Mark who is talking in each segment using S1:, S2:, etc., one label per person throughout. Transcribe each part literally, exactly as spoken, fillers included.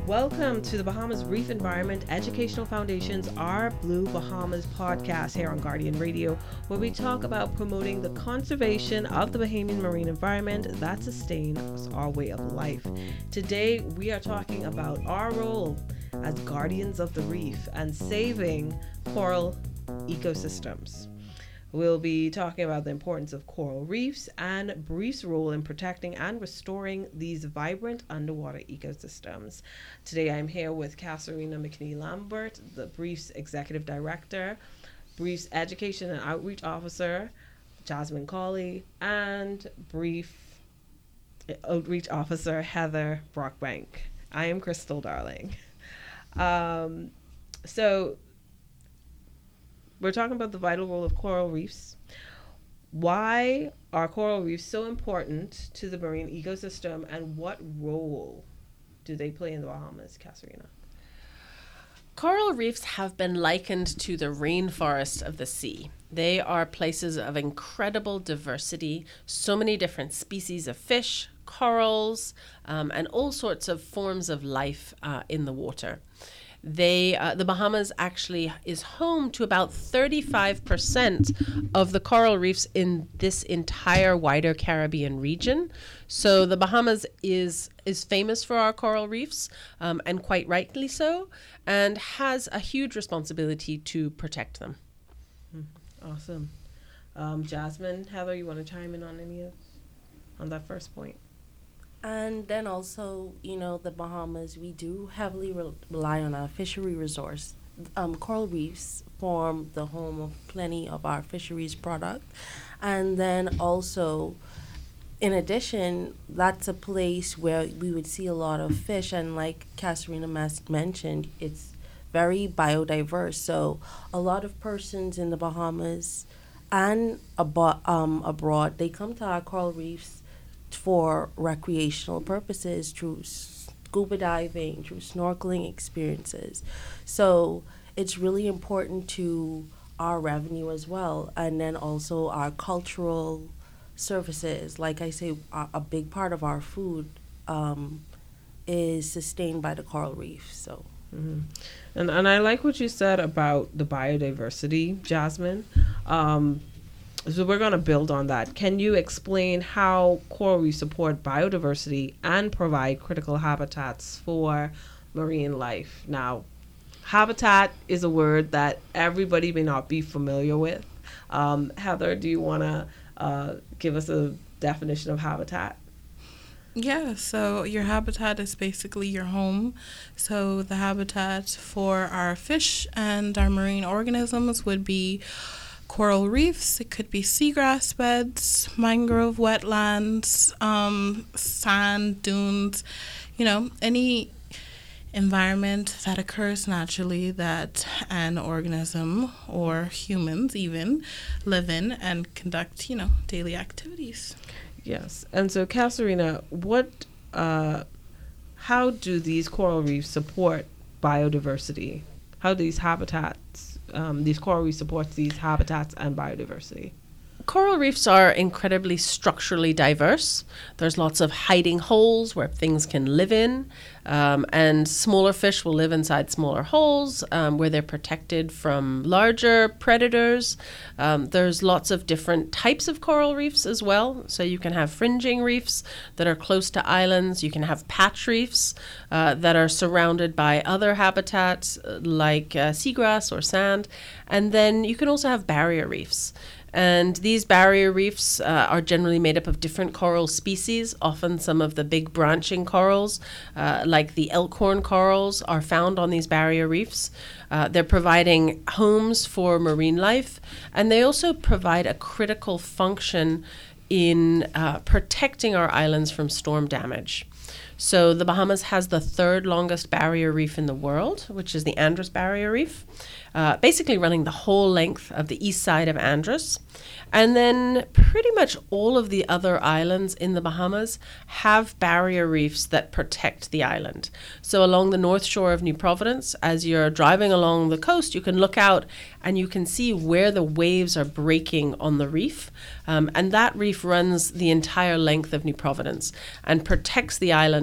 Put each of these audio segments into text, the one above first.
S1: Welcome to the Bahamas Reef Environment Educational Foundation's Our Blue Bahamas podcast here on Guardian Radio, where we talk about promoting the conservation of the Bahamian marine environment that sustains our way of life. Today, we are talking about our role as guardians of the reef and saving coral ecosystems. We'll be talking about the importance of coral reefs and Brief's role in protecting and restoring these vibrant underwater ecosystems. Today I'm here with Kasarina McNee-Lambert, the Brief's Executive Director, Brief's Education and Outreach Officer, Jasmine Cawley, and Brief Outreach Officer, Heather Brockbank. I am Crystal Darling. Um, so We're talking about the vital role of coral reefs. Why are coral reefs so important to the marine ecosystem, and what role do they play in the Bahamas, Kasarina?
S2: Coral reefs have been likened to the rainforest of the sea. They are places of incredible diversity, so many different species of fish, corals, um, and all sorts of forms of life uh, in the water. They, uh, the Bahamas actually is home to about thirty-five percent of the coral reefs in this entire wider Caribbean region. So the Bahamas is is famous for our coral reefs, um, and quite rightly so, and has a huge responsibility to protect them.
S1: Awesome. Um, Jasmine, Heather, you want to chime in on any of on that first point?
S3: And then also, you know, the Bahamas, we do heavily re- rely on our fishery resource. Um, coral reefs form the home of plenty of our fisheries product. And then also, in addition, that's a place where we would see a lot of fish. And like Kasarina mas- mentioned, it's very biodiverse. So a lot of persons in the Bahamas and abo- um, abroad, they come to our coral reefs for recreational purposes, through scuba diving, through snorkeling experiences. So it's really important to our revenue as well, and then also our cultural services. Like I say, a, a big part of our food um, is sustained by the coral reef. So,
S1: mm-hmm. and and I like what you said about the biodiversity, Jasmine. Um, So we're going to build on that. Can you explain how coral reefs support biodiversity and provide critical habitats for marine life? Now, habitat is a word that everybody may not be familiar with. Um, Heather, do you want to uh, give us a definition of habitat?
S4: Yeah, so your habitat is basically your home. So the habitat for our fish and our marine organisms would be coral reefs. It could be seagrass beds, mangrove wetlands, um, sand dunes, you know, any environment that occurs naturally that an organism or humans even live in and conduct, you know, daily activities.
S1: Yes. And so, Kasarina, what, uh, how do these coral reefs support biodiversity? How do these habitats Um, these coral reefs support these habitats and biodiversity?
S2: Coral reefs are incredibly structurally diverse. There's lots of hiding holes where things can live in, um, and smaller fish will live inside smaller holes um, where they're protected from larger predators. Um, there's lots of different types of coral reefs as well. So you can have fringing reefs that are close to islands. You can have patch reefs uh, that are surrounded by other habitats uh, like uh, seagrass or sand. And then you can also have barrier reefs. And these barrier reefs uh, are generally made up of different coral species. Often some of the big branching corals, uh, like the elkhorn corals, are found on these barrier reefs. Uh, they're providing homes for marine life, and they also provide a critical function in uh, protecting our islands from storm damage. So the Bahamas has the third longest barrier reef in the world, which is the Andros Barrier Reef, uh, basically running the whole length of the east side of Andros. And then pretty much all of the other islands in the Bahamas have barrier reefs that protect the island. So along the north shore of New Providence, as you're driving along the coast, you can look out and you can see where the waves are breaking on the reef. Um, and that reef runs the entire length of New Providence and protects the island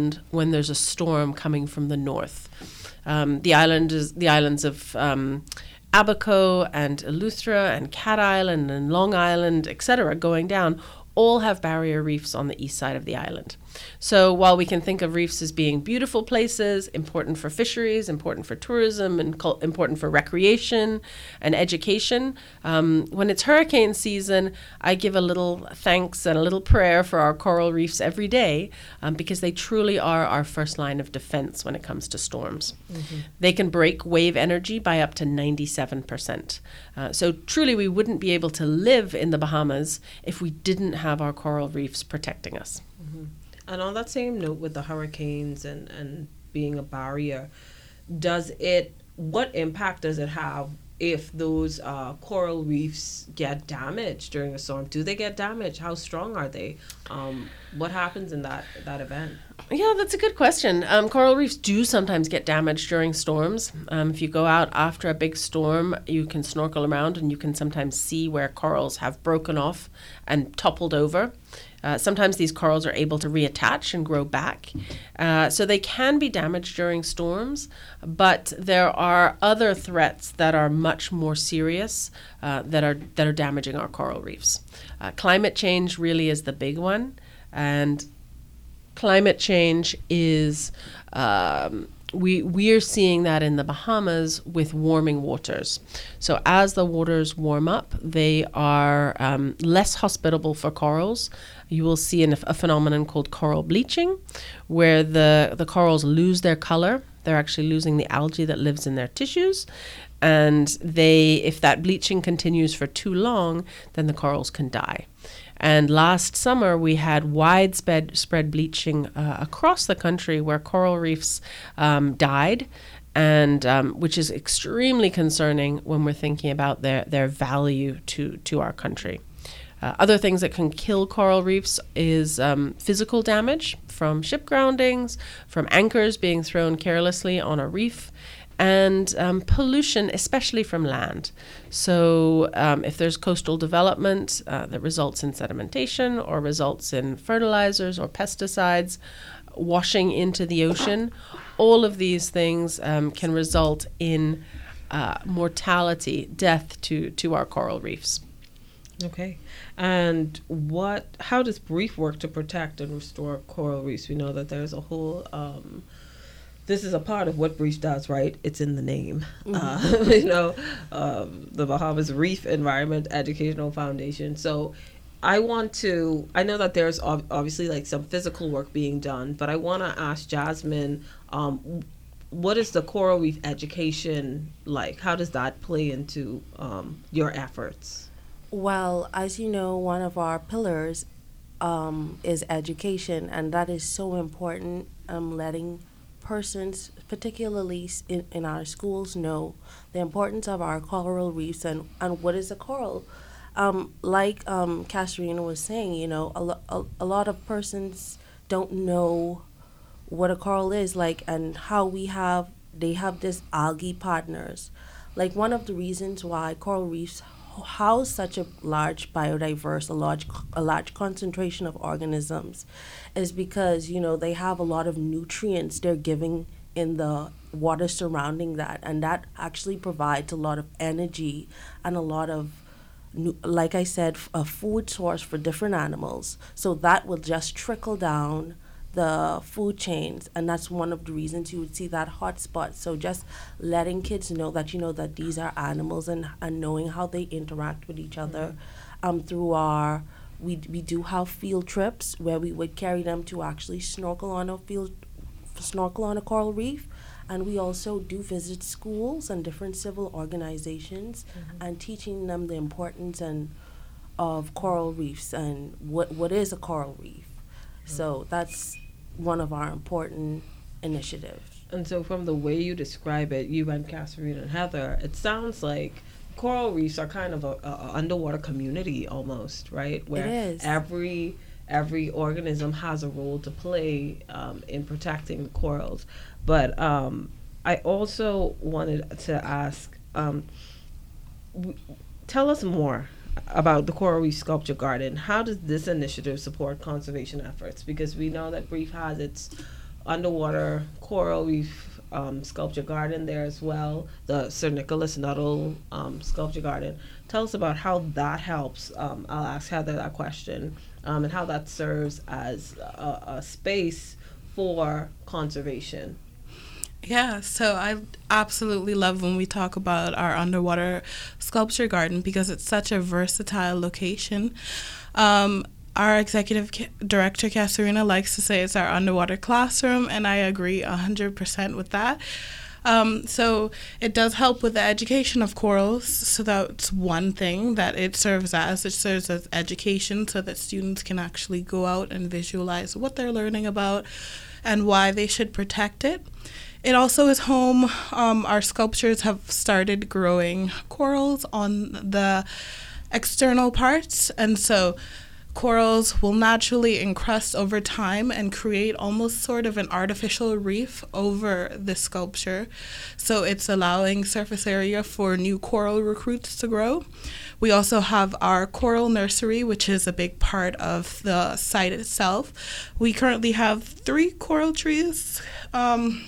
S2: island when there's a storm coming from the north. Um, the island is the islands of um, Abaco and Eleuthera and Cat Island and Long Island, et cetera, going down, all have barrier reefs on the east side of the island. So while we can think of reefs as being beautiful places, important for fisheries, important for tourism, and cul- important for recreation and education, um, when it's hurricane season, I give a little thanks and a little prayer for our coral reefs every day, um, because they truly are our first line of defense when it comes to storms. Mm-hmm. They can break wave energy by up to ninety-seven percent. Uh, so truly we wouldn't be able to live in the Bahamas if we didn't have our coral reefs protecting us.
S1: Mm-hmm. And on that same note with the hurricanes and, and being a barrier, does it, what impact does it have if those uh, coral reefs get damaged during a storm? Do they get damaged? How strong are they? Um, what happens in that, that event?
S2: Yeah, that's a good question. Um, coral reefs do sometimes get damaged during storms. Um, if you go out after a big storm, you can snorkel around and you can sometimes see where corals have broken off and toppled over. Uh, sometimes these corals are able to reattach and grow back. Uh, so they can be damaged during storms, but there are other threats that are much more serious uh, that are that are damaging our coral reefs. Uh, climate change really is the big one, and climate change is um, we we're seeing that in the Bahamas with warming waters. So as the waters warm up, they are um, less hospitable for corals. You will see an, a phenomenon called coral bleaching, where the, the corals lose their color. They're actually losing the algae that lives in their tissues. And they, if that bleaching continues for too long, then the corals can die. And last summer, we had widespread spread bleaching uh, across the country where coral reefs um, died, and um, which is extremely concerning when we're thinking about their, their value to, to our country. Uh, other things that can kill coral reefs is um, physical damage from ship groundings, from anchors being thrown carelessly on a reef, and um, pollution, especially from land. So um, if there's coastal development uh, that results in sedimentation or results in fertilizers or pesticides washing into the ocean, all of these things um, can result in uh, mortality, death to, to our coral reefs.
S1: Okay. And what? How does BREEF work to protect and restore coral reefs? We know that there's a whole... Um, this is a part of what BREEF does, right? It's in the name. Mm-hmm. Uh, you know, um, the Bahamas Reef Environment Educational Foundation. So I want to... I know that there's ob- obviously like some physical work being done, but I want to ask Jasmine, um, what is the coral reef education like? How does that play into um, your efforts?
S3: Well, as you know, one of our pillars um, is education, and that is so important, um, letting persons, particularly in, in our schools, know the importance of our coral reefs and, and what is a coral. Um, like um, Kasarina was saying, you know, a, lo- a, a lot of persons don't know what a coral is like and how we have, they have this algae partners. Like one of the reasons why coral reefs house such a large biodiverse, a large, a large concentration of organisms is because, you know, they have a lot of nutrients they're giving in the water surrounding that. And that actually provides a lot of energy and a lot of, like I said, a food source for different animals. So that will just trickle down the food chains, and that's one of the reasons you would see that hot spot. So just letting kids know that, you know, that these are animals and, and knowing how they interact with each other. Mm-hmm. um, through our, we we do have field trips where we would carry them to actually snorkel on a field, snorkel on a coral reef, and we also do visit schools and different civil organizations, mm-hmm. and teaching them the importance and of coral reefs and what what is a coral reef. Mm-hmm. So that's one of our important initiatives.
S1: And so from the way you describe it, you and Kasarina and Heather, it sounds like coral reefs are kind of a, a underwater community almost, right? Where
S3: it is.
S1: every every organism has a role to play um, in protecting the corals. But um, I also wanted to ask, um, w- tell us more about the Coral Reef Sculpture Garden. How does this initiative support conservation efforts? Because we know that BREEF has its underwater coral reef um, sculpture garden there as well, the Sir Nicholas Nuttall um, sculpture garden. Tell us about how that helps. Um, I'll ask Heather that question, um, and how that serves as a, a space for conservation.
S4: Yeah, so I absolutely love when we talk about our underwater sculpture garden because it's such a versatile location. Um, our executive ca- director, Kasarina, likes to say it's our underwater classroom, and I agree one hundred percent with that. Um, so it does help with the education of corals. So that's one thing that it serves as. It serves as education so that students can actually go out and visualize what they're learning about and why they should protect it. It also is home. Um, our sculptures have started growing corals on the external parts, and so corals will naturally encrust over time and create almost sort of an artificial reef over the sculpture. So it's allowing surface area for new coral recruits to grow. We also have our coral nursery, which is a big part of the site itself. We currently have three coral trees. Um,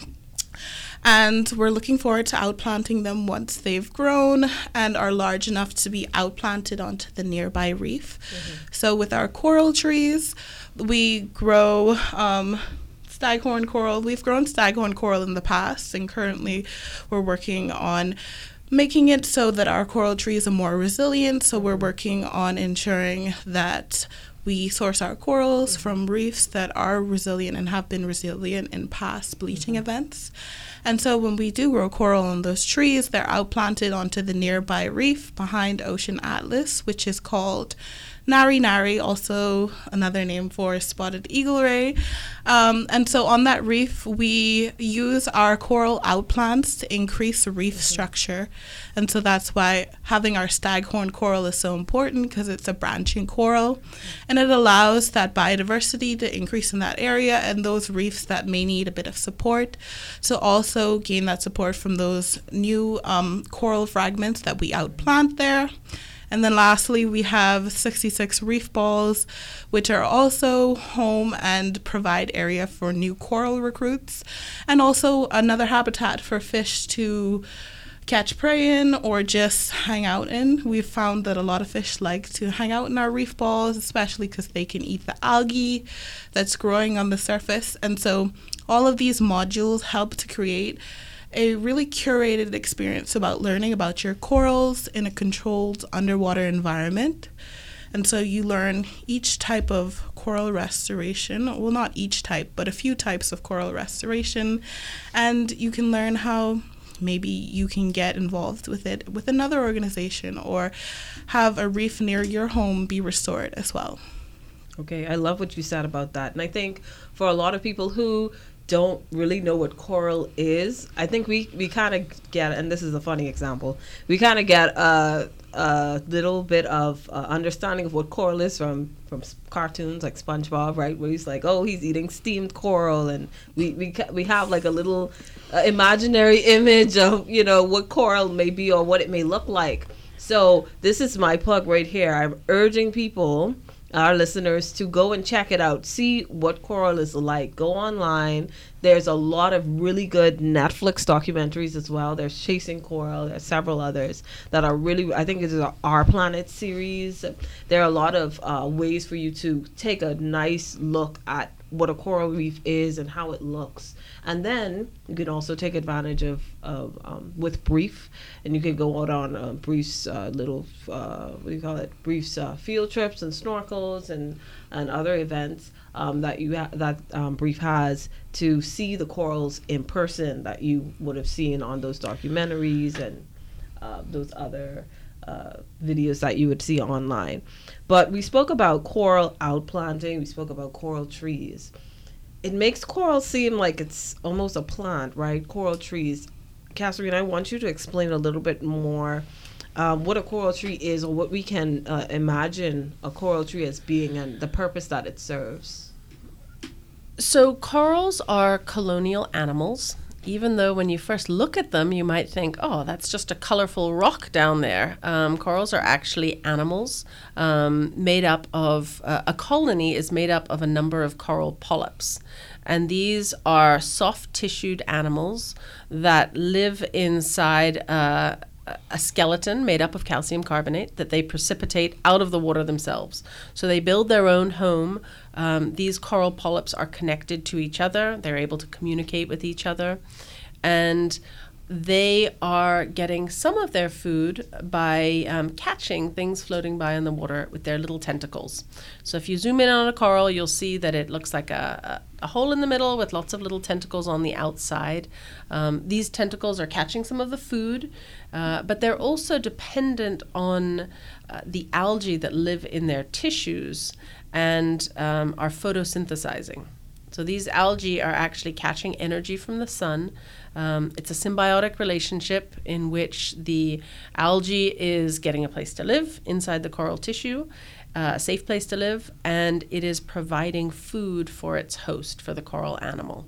S4: And we're looking forward to outplanting them once they've grown and are large enough to be outplanted onto the nearby reef. Mm-hmm. So with our coral trees, we grow um, staghorn coral. We've grown staghorn coral in the past, and currently we're working on making it so that our coral trees are more resilient. So we're working on ensuring that we source our corals mm-hmm. from reefs that are resilient and have been resilient in past bleaching mm-hmm. events. And so when we do grow coral on those trees, they're outplanted onto the nearby reef behind Ocean Atlas, which is called Nari Nari, also another name for spotted eagle ray. Um, and so on that reef, we use our coral outplants to increase reef mm-hmm. structure. And so that's why having our staghorn coral is so important, because it's a branching coral. And it allows that biodiversity to increase in that area and those reefs that may need a bit of support. So also gain that support from those new um, coral fragments that we outplant there. And then lastly, we have sixty-six reef balls, which are also home and provide area for new coral recruits, and also another habitat for fish to catch prey in or just hang out in. We've found that a lot of fish like to hang out in our reef balls, especially because they can eat the algae that's growing on the surface. And so all of these modules help to create a really curated experience about learning about your corals in a controlled underwater environment. And so you learn each type of coral restoration, well, not each type, but a few types of coral restoration. And you can learn how maybe you can get involved with it with another organization or have a reef near your home be restored as well.
S1: Okay, I love what you said about that. And I think for a lot of people who don't really know what coral is, I think we, we kind of get, and this is a funny example, we kind of get a, a little bit of uh, understanding of what coral is from, from cartoons like SpongeBob, right? Where he's like, oh, he's eating steamed coral, and we, we, we have like a little uh, imaginary image of, you know, what coral may be or what it may look like. So this is my plug right here. I'm urging people, our listeners, to go and check it out. See what coral is like. Go online. There's a lot of really good Netflix documentaries as well. There's Chasing Coral. There's several others that are really, I think it's a Our Planet series. There are a lot of uh, ways for you to take a nice look at what a coral reef is and how it looks. And then you can also take advantage of, of um, with Brief, and you can go out on uh, Brief's uh, little, uh, what do you call it, Brief's uh, field trips and snorkels and, and other events um, that you ha- that um, Brief has to see the corals in person that you would have seen on those documentaries and uh, those other uh, videos that you would see online. But we spoke about coral outplanting. We spoke about coral trees. It makes coral seem like it's almost a plant, right? Coral trees. Kasarina, I want you to explain a little bit more um, what a coral tree is, or what we can uh, imagine a coral tree as being and the purpose that it serves.
S2: So corals are colonial animals. even though when you first look at them, you might think, oh, that's just a colorful rock down there. Um, corals are actually animals um, made up of, uh, a colony is made up of a number of coral polyps. And these are soft-tissued animals that live inside uh, a skeleton made up of calcium carbonate that they precipitate out of the water themselves. So they build their own home. Um, these coral polyps are connected to each other. They're able to communicate with each other. And they are getting some of their food by um, catching things floating by in the water with their little tentacles. So if you zoom in on a coral, you'll see that it looks like a, a, a hole in the middle with lots of little tentacles on the outside. Um, these tentacles are catching some of the food, uh, but they're also dependent on uh, the algae that live in their tissues and um, are photosynthesizing. So these algae are actually catching energy from the sun. Um, it's a symbiotic relationship in which the algae is getting a place to live inside the coral tissue, uh, a safe place to live, and it is providing food for its host, for the coral animal.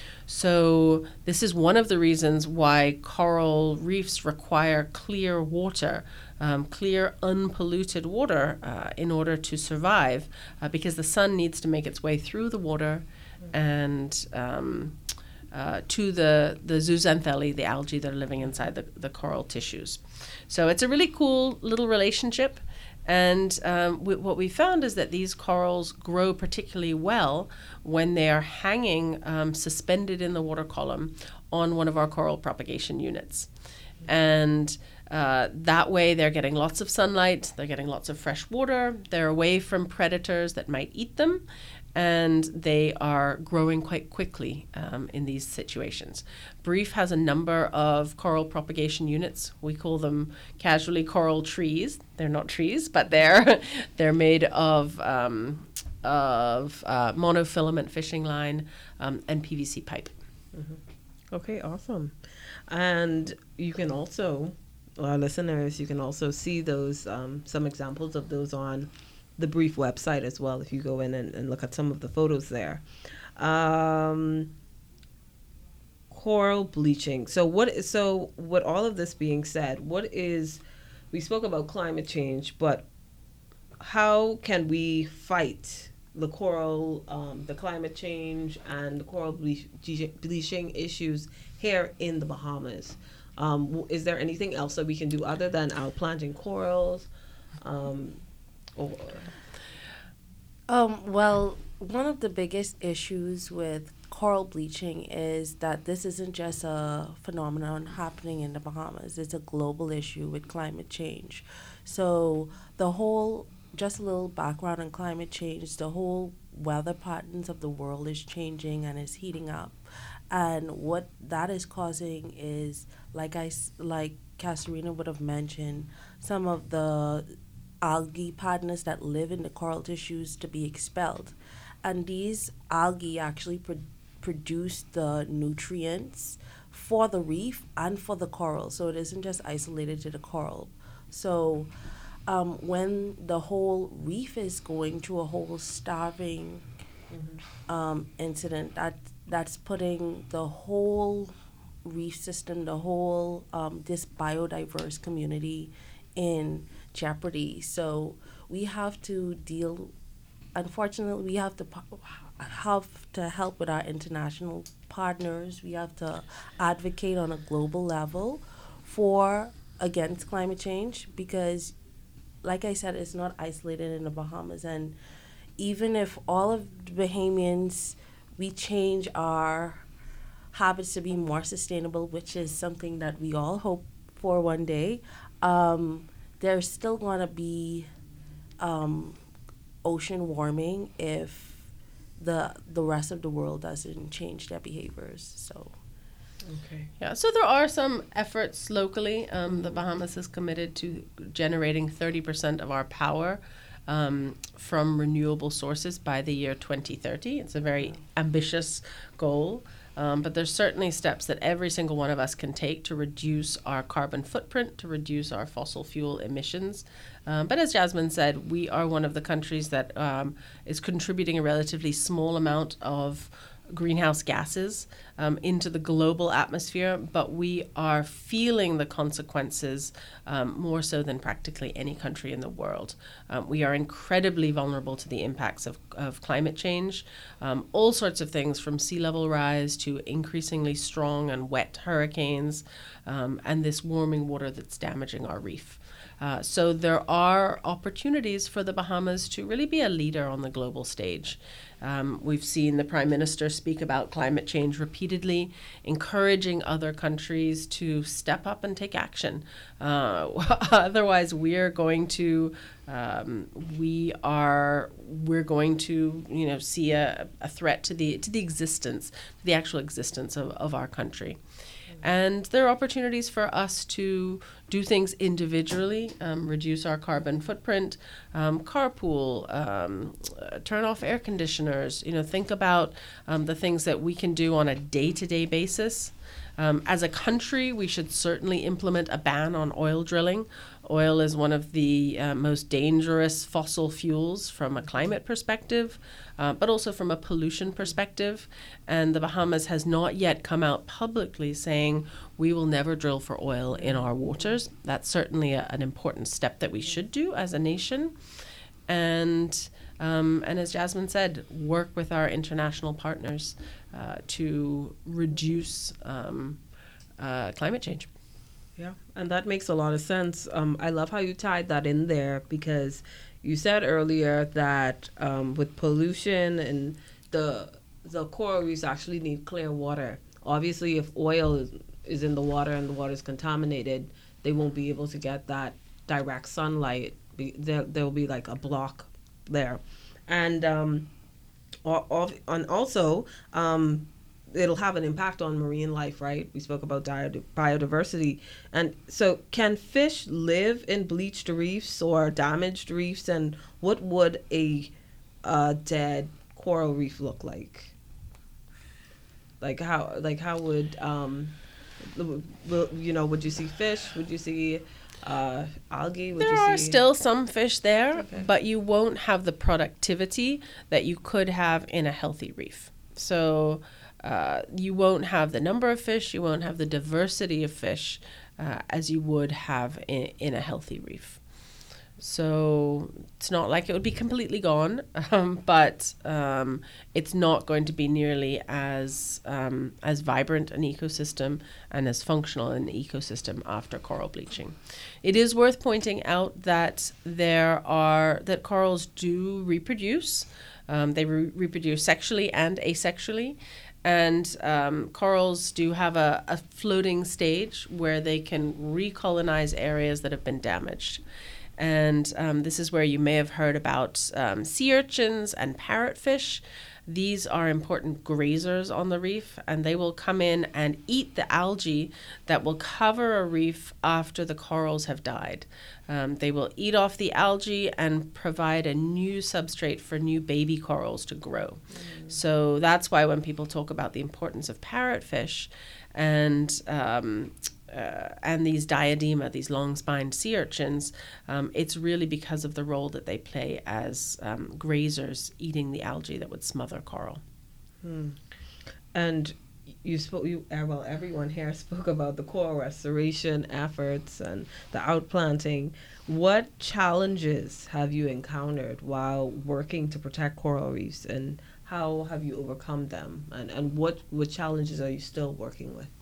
S2: So this is one of the reasons why coral reefs require clear water, um, clear, unpolluted water uh, in order to survive, uh, because the sun needs to make its way through the water and um, uh, to the, the zooxanthellae, the algae that are living inside the, the coral tissues. So it's a really cool little relationship. And um, w- what we found is that these corals grow particularly well when they are hanging um, suspended in the water column on one of our coral propagation units. And uh, that way they're getting lots of sunlight, they're getting lots of fresh water, they're away from predators that might eat them, and they are growing quite quickly um, in these situations. Brief has a number of coral propagation units. We call them casually coral trees. They're not trees, but they're they're made of um, of uh, monofilament fishing line um, and P V C pipe.
S1: Mm-hmm. Okay, awesome. And you can also, our listeners, you can also see those um, some examples of those on the Brief website as well, if you go in and, and look at some of the photos there. Um, coral bleaching. So what? So with all of this being said, what is? We spoke about climate change, but how can we fight the coral, um, the climate change and the coral bleach, bleaching issues here in the Bahamas? Um, is there anything else that we can do other than outplanting corals? Um, Or,
S3: Um, well, one of the biggest issues with coral bleaching is that this isn't just a phenomenon happening in the Bahamas. It's a global issue with climate change. So the whole, just a little background on climate change, the whole weather patterns of the world is changing and is heating up. And what that is causing is, like I, like Kasarina would have mentioned, some of the algae partners that live in the coral tissues to be expelled. And these algae actually pro- produce the nutrients for the reef and for the coral. So it isn't just isolated to the coral. So um, when the whole reef is going through a whole starving mm-hmm. um, incident, that that's putting the whole reef system, the whole um, this biodiverse community in jeopardy. So we have to deal, unfortunately, we have to have to help with our international partners. We have to advocate on a global level for against climate change, because like I said, it's not isolated in the Bahamas. And even if all of the Bahamians, we change our habits to be more sustainable, which is something that we all hope for one day, um, there's still going to be um, ocean warming if the the rest of the world doesn't change their behaviors. So,
S2: okay, yeah. So there are some efforts locally. Um, the Bahamas is committed to generating thirty percent of our power um, from renewable sources by the year twenty thirty. It's a very ambitious goal. Um, but there's certainly steps that every single one of us can take to reduce our carbon footprint, to reduce our fossil fuel emissions. Um, but as Jasmine said, we are one of the countries that um, is contributing a relatively small amount of greenhouse gases um, into the global atmosphere, but we are feeling the consequences um, more so than practically any country in the world. Um, we are incredibly vulnerable to the impacts of, of climate change, um, all sorts of things from sea level rise to increasingly strong and wet hurricanes, um, and this warming water that's damaging our reef. Uh, so there are opportunities for the Bahamas to really be a leader on the global stage. Um, we've seen the Prime Minister speak about climate change repeatedly, encouraging other countries to step up and take action. Uh, otherwise, we're going to um, we are we're going to you know see a, a threat to the to the existence, to the actual existence of, of our country. And there are opportunities for us to do things individually, um, reduce our carbon footprint, um, carpool, um, uh, turn off air conditioners, you know, think about um, the things that we can do on a day-to-day basis. Um, as a country, we should certainly implement a ban on oil drilling. Oil is one of the uh, most dangerous fossil fuels from a climate perspective, uh, but also from a pollution perspective. And the Bahamas has not yet come out publicly saying we will never drill for oil in our waters. That's certainly a, an important step that we should do as a nation. And um, and as Jasmine said, work with our international partners uh, to reduce um, uh, climate change.
S1: Yeah, and that makes a lot of sense. Um, I love how you tied that in there, because you said earlier that um, with pollution and the the coral reefs actually need clear water. Obviously, if oil is, is in the water and the water is contaminated, they won't be able to get that direct sunlight. Be, there there will be like a block there, and um, or, or, and also. Um, it'll have an impact on marine life, right? We spoke about biodiversity. And so can fish live in bleached reefs or damaged reefs? And what would a uh, dead coral reef look like? Like how, like how would, um, you know, would you see fish? Would you see uh, algae? Would
S2: there
S1: you
S2: are
S1: see...
S2: still some fish there,
S1: okay.
S2: but you won't have the productivity that you could have in a healthy reef. So... Uh, you won't have the number of fish, you won't have the diversity of fish uh, as you would have in, in a healthy reef. So it's not like it would be completely gone, um, but um, it's not going to be nearly as um, as vibrant an ecosystem and as functional an ecosystem after coral bleaching. It is worth pointing out that there are that corals do reproduce. Um, they re- reproduce sexually and asexually. And um, corals do have a, a floating stage where they can recolonize areas that have been damaged. And um, this is where you may have heard about um, sea urchins and parrotfish. These are important grazers on the reef, and they will come in and eat the algae that will cover a reef after the corals have died. Um, they will eat off the algae and provide a new substrate for new baby corals to grow. Mm. So that's why when people talk about the importance of parrotfish and um, Uh, and these diadema, these long-spined sea urchins, um, it's really because of the role that they play as um, grazers eating the algae that would smother coral.
S1: Hmm. And you spoke, you, uh, well, everyone here spoke about the coral restoration efforts and the outplanting. What challenges have you encountered while working to protect coral reefs, and how have you overcome them? And, and what, what challenges are you still working with?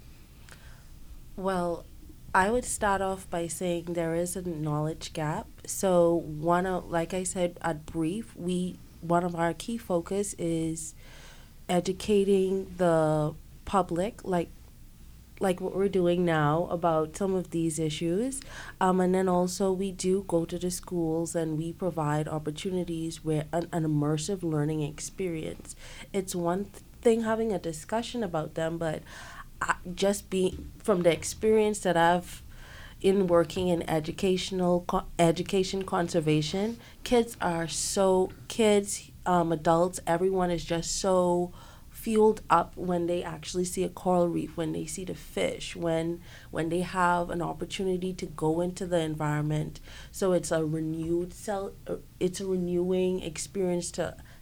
S3: Well, I would start off by saying there is a knowledge gap. So one of, like I said at brief, we one of our key focus is educating the public, like like what we're doing now about some of these issues. Um, and then also we do go to the schools and we provide opportunities where an, an immersive learning experience. It's one th- thing having a discussion about them, but I, just being from the experience that I've in working in educational co- education conservation, kids are so kids, um, adults, everyone is just so fueled up when they actually see a coral reef, when they see the fish, when when they have an opportunity to go into the environment. So it's a renewed cell, it's a renewing experience to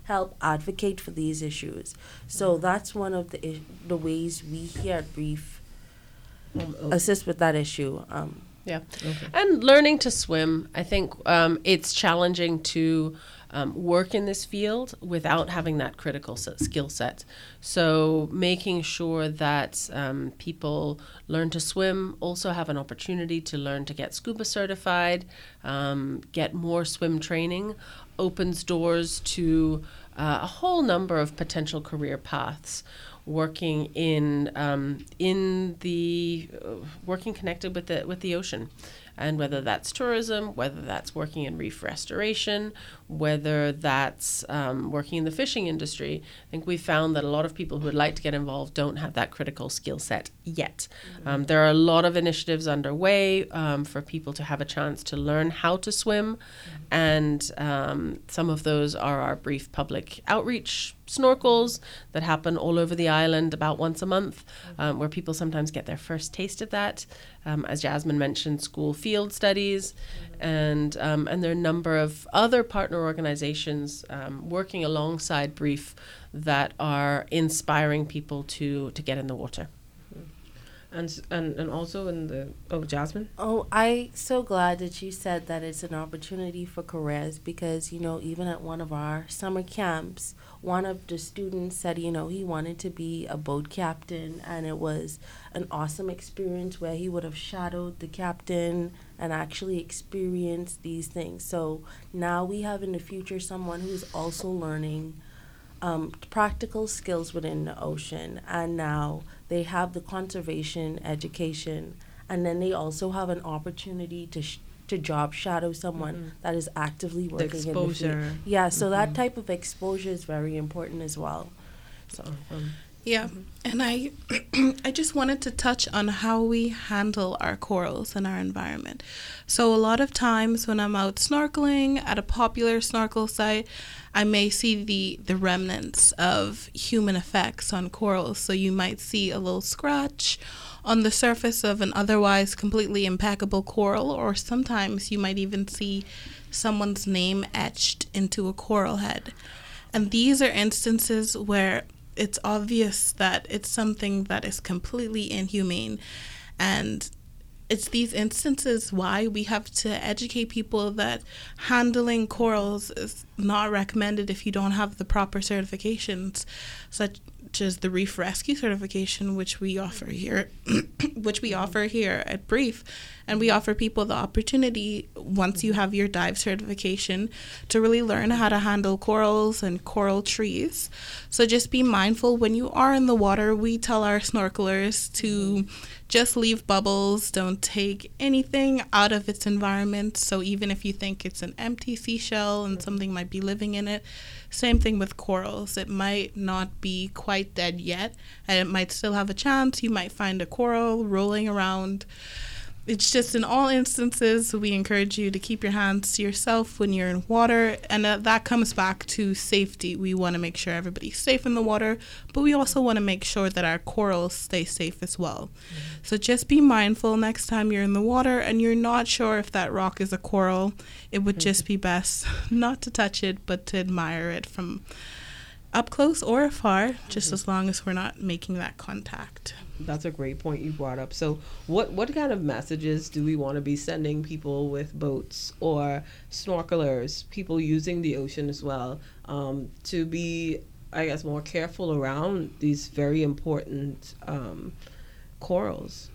S3: help advocate for these issues. So that's one of the I- the ways we here at Reef
S1: Um, oh,
S3: assist with that issue. Um,
S2: Yeah.
S1: okay.
S2: And learning to swim, I think um, it's challenging to um, work in this field without having that critical s- skill set. So making sure that um, people learn to swim, also have an opportunity to learn to get scuba certified, um, get more swim training, opens doors to uh, a whole number of potential career paths. Working in um, in the uh, working connected with the with the ocean, and whether that's tourism, whether that's working in reef restoration, whether that's um, working in the fishing industry. I think we found that a lot of people who would like to get involved don't have that critical skill set yet. Mm-hmm. Um, there are a lot of initiatives underway um, for people to have a chance to learn how to swim, mm-hmm. and um, some of those are our brief public outreach snorkels that happen all over the island about once a month, um, where people sometimes get their first taste of that. Um, as Jasmine mentioned, school field studies, and um, and there are a number of other partner organizations um, working alongside Brief that are inspiring people to to get in the water.
S1: And, s- and and also in the oh Jasmine.
S3: Oh, I'm so glad that you said that it's an opportunity for careers, because, you know, even at one of our summer camps, one of the students said, you know, he wanted to be a boat captain, and it was an awesome experience where he would have shadowed the captain and actually experienced these things. So now we have in the future someone who's also learning Um, practical skills within the ocean, and now they have the conservation education, and then they also have an opportunity to sh- to job shadow someone
S1: Mhm.
S3: that is actively
S1: The
S3: working in the field.
S1: exposure.
S3: Yeah, so that
S1: Mhm.
S3: type of exposure is very important as well. So
S1: Um,
S4: Yeah, and I, I just wanted to touch on how we handle our corals and our environment. So a lot of times when I'm out snorkeling at a popular snorkel site, I may see the, the remnants of human effects on corals. So you might see a little scratch on the surface of an otherwise completely impeccable coral, or sometimes you might even see someone's name etched into a coral head. And these are instances where it's obvious that it's something that is completely inhumane, and it's these instances why we have to educate people that handling corals is not recommended if you don't have the proper certifications, such as the Reef Rescue certification, which we offer here, which we offer here at Brief. And we offer people the opportunity, once you have your dive certification, to really learn how to handle corals and coral trees. So just be mindful when you are in the water. We tell our snorkelers to just leave bubbles. Don't take anything out of its environment. So even if you think it's an empty seashell and something might be living in it, same thing with corals. It might not be quite dead yet, and it might still have a chance. You might find a coral rolling around. It's just, in all instances, we encourage you to keep your hands to yourself when you're in water, and uh, that comes back to safety. We want to make sure everybody's safe in the water, but we also want to make sure that our corals stay safe as well. Mm-hmm. So just be mindful next time you're in the water and you're not sure if that rock is a coral. It would mm-hmm. just be best not to touch it, but to admire it from up close or afar, just mm-hmm. as long as we're not making that contact.
S1: That's a great point you brought up. So what, what kind of messages do we want to be sending people with boats or snorkelers, people using the ocean as well, um, to be, I guess, more careful around these very important um, corals?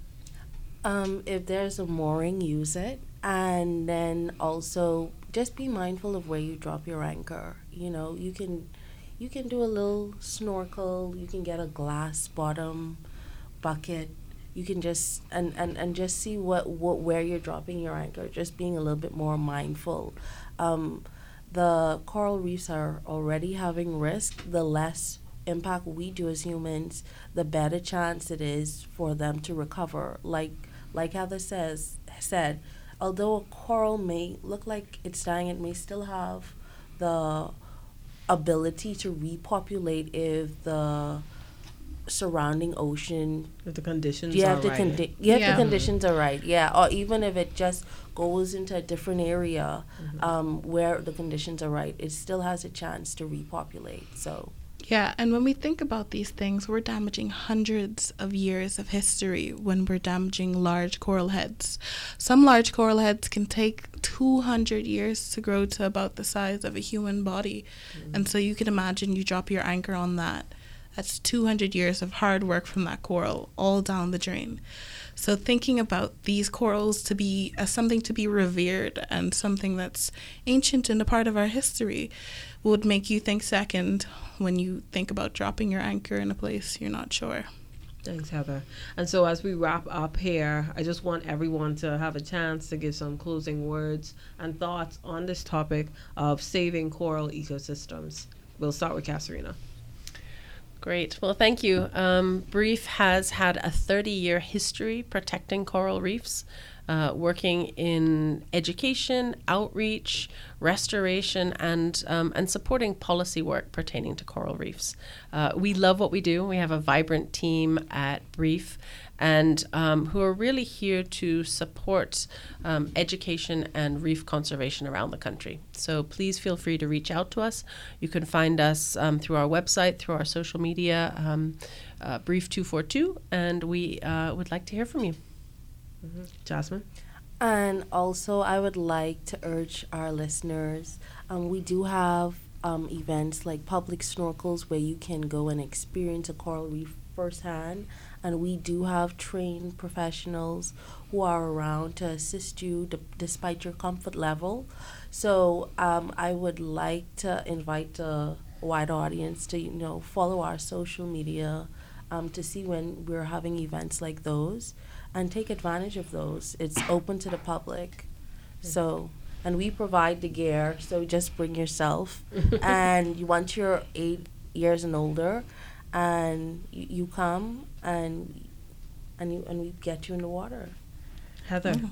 S3: Um, if there's a mooring, use it. And then also just be mindful of where you drop your anchor. You know, you can... You can do a little snorkel, you can get a glass bottom bucket, you can just, and, and, and just see what, what where you're dropping your anchor, just being a little bit more mindful. Um, the coral reefs are already having risk. The less impact we do as humans, the better chance it is for them to recover. Like like Heather says said, although a coral may look like it's dying, it may still have the ability to repopulate if the surrounding ocean.
S1: If the conditions
S3: Yeah,
S1: are
S3: if the
S1: right.
S3: condi- yeah, if
S4: Yeah.
S3: the conditions are right. Yeah, or even if it just goes into a different area
S1: Mm-hmm.
S3: um, where the conditions are right, it still has a chance to repopulate. So.
S4: Yeah, and when we think about these things, we're damaging hundreds of years of history when we're damaging large coral heads. Some large coral heads can take two hundred years to grow to about the size of a human body. Mm-hmm. And so you can imagine you drop your anchor on that. That's two hundred years of hard work from that coral all down the drain. So thinking about these corals to be as something to be revered and something that's ancient and a part of our history would make you think second when you think about dropping your anchor in a place you're not sure.
S1: Thanks, Heather. And so as we wrap up here, I just want everyone to have a chance to give some closing words and thoughts on this topic of saving coral ecosystems. We'll start with Kasarina.
S2: Great. Well, thank you. Um, Brief has had a thirty-year history protecting coral reefs, uh, working in education, outreach, restoration, and um, and supporting policy work pertaining to coral reefs. Uh, we love what we do. We have a vibrant team at Brief, and um, who are really here to support um, education and reef conservation around the country. So please feel free to reach out to us. You can find us um, through our website, through our social media, um, uh, Brief two forty-two, and we uh, would like to hear from you.
S1: Mm-hmm. Jasmine?
S3: And also, I would like to urge our listeners, um, we do have um, events like public snorkels where you can go and experience a coral reef firsthand. And we do have trained professionals who are around to assist you d- despite your comfort level. So um, I would like to invite a wide audience to, you know, follow our social media um, to see when we're having events like those and take advantage of those. It's open to the public. So, and we provide the gear, so just bring yourself. And you, once you're eight years and older, and you, you come and and you and we get you in the water.
S1: Heather?
S4: Mm.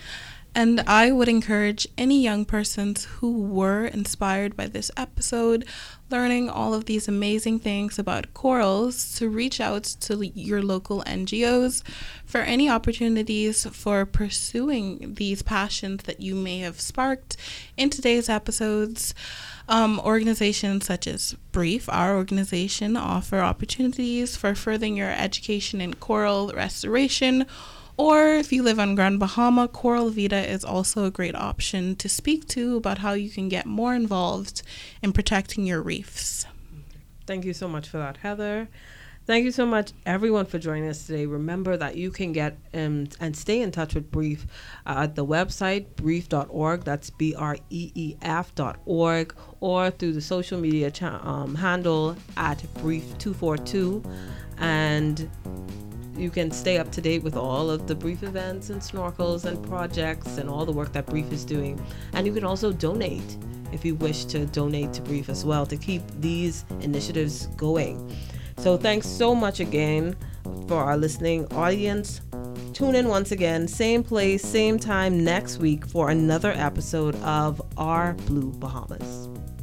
S4: And I would encourage any young persons who were inspired by this episode, learning all of these amazing things about corals, to reach out to your local N G Os for any opportunities for pursuing these passions that you may have sparked in today's episodes. Um, organizations such as Brief, our organization, offer opportunities for furthering your education in coral restoration. Or if you live on Grand Bahama, Coral Vida is also a great option to speak to about how you can get more involved in protecting your reefs.
S1: Thank you so much for that, Heather. Thank you so much, everyone, for joining us today. Remember that you can get um, and stay in touch with Brief uh, at the website, brief dot org. That's B R E E F dot org, or through the social media cha- um, handle at Brief two forty-two. And you can stay up to date with all of the Brief events and snorkels and projects and all the work that Brief is doing. And you can also donate if you wish to donate to Brief as well to keep these initiatives going. So thanks so much again for our listening audience. Tune in once again, same place, same time next week for another episode of Our Blue Bahamas.